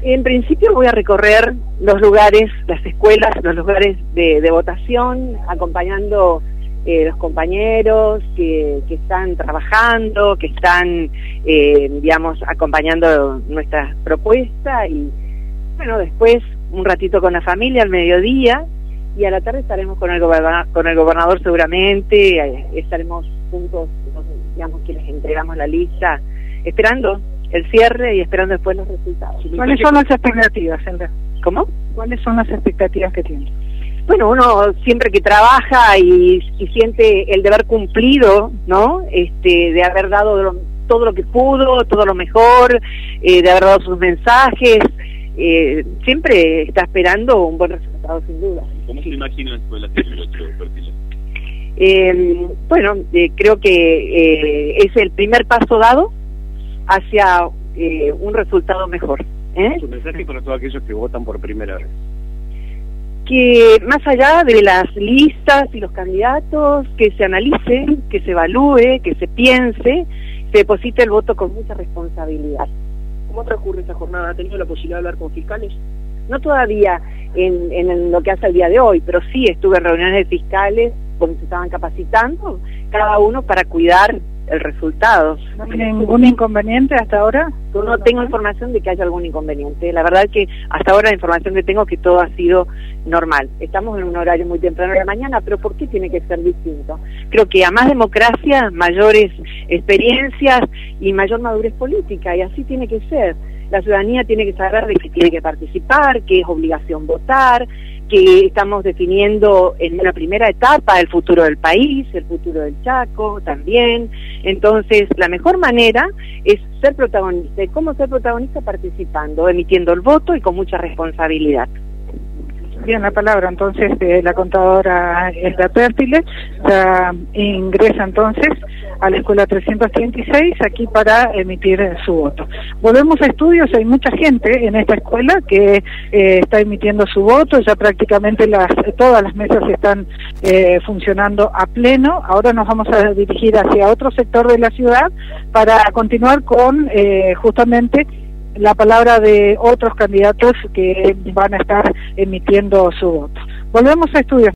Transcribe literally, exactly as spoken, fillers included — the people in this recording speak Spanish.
En principio voy a recorrer los lugares, las escuelas, los lugares de, de votación, acompañando eh, los compañeros que, que están trabajando, que están, eh, digamos, acompañando nuestra propuesta y, bueno, después un ratito con la familia al mediodía y a la tarde estaremos con el gobernador, con el gobernador seguramente, eh, estaremos juntos, digamos, que les entregamos la lista, esperando el cierre y esperando después los resultados. ¿Cuáles son las expectativas, Sandra? ¿Cómo? ¿Cuáles son las expectativas que tienen? Bueno, uno siempre que trabaja y, y siente el deber cumplido, ¿no? Este, de haber dado lo, todo lo que pudo, todo lo mejor, eh, de haber dado sus mensajes, eh, siempre está esperando un buen resultado, sin duda. ¿Cómo se imagina después de las dieciocho perfiles? Eh, bueno, eh, creo que eh, es el primer paso dado hacia eh, un resultado mejor. ¿eh? Su mensaje para todos aquellos que votan por primera vez. Que más allá de las listas y los candidatos, que se analice, que se evalúe, que se piense, se deposite el voto con mucha responsabilidad. ¿Cómo transcurre esta jornada? ¿Ha tenido la posibilidad de hablar con fiscales? No todavía en, en lo que hace el día de hoy, pero sí estuve en reuniones de fiscales donde se estaban capacitando, cada uno para cuidar el resultado. ¿No tiene ningún inconveniente hasta ahora? No tengo información de que haya algún inconveniente. La verdad que hasta ahora la información que tengo es que todo ha sido normal. Estamos en un horario muy temprano de la mañana, pero ¿por qué tiene que ser distinto? Creo que a más democracia, mayores experiencias y mayor madurez política, y así tiene que ser. La ciudadanía tiene que saber de que tiene que participar, que es obligación votar, que estamos definiendo en una primera etapa el futuro del país, el futuro del Chaco también. Entonces, la mejor manera es ser protagonista. ¿Y cómo ser protagonista? Participando, emitiendo el voto y con mucha responsabilidad. Bien, la palabra entonces de la contadora Elda Pértiles, ya ingresa entonces a la escuela trescientos treinta y seis aquí para emitir su voto. Volvemos a estudios, hay mucha gente en esta escuela que eh, está emitiendo su voto, ya prácticamente las todas las mesas están eh, funcionando a pleno. Ahora nos vamos a dirigir hacia otro sector de la ciudad para continuar con eh, justamente la palabra de otros candidatos que van a estar emitiendo su voto. Volvemos a estudios.